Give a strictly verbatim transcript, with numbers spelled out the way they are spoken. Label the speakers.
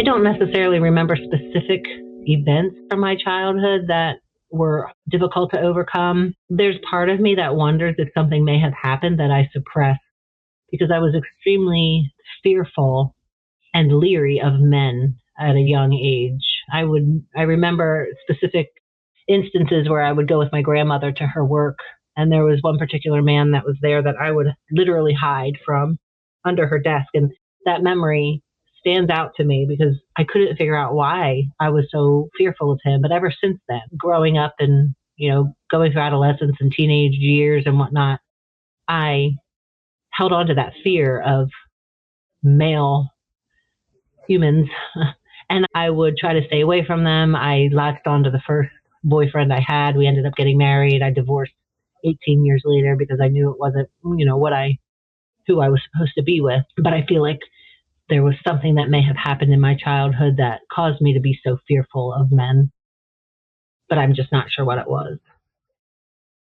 Speaker 1: I don't necessarily remember specific events from my childhood that were difficult to overcome. There's part of me that wonders if something may have happened that I suppressed because I was extremely fearful and leery of men at a young age. I would I remember specific instances where I would go with my grandmother to her work, and there was one particular man that was there that I would literally hide from under her desk, and that memory stands out to me because I couldn't figure out why I was so fearful of him. But ever since then, growing up and, you know, going through adolescence and teenage years and whatnot, I held on to that fear of male humans, and I would try to stay away from them. I latched on to the first boyfriend I had. We ended up getting married. I divorced eighteen years later because I knew it wasn't, you know, what I who I was supposed to be with. But I feel like there was something that may have happened in my childhood that caused me to be so fearful of men, but I'm just not sure what it was.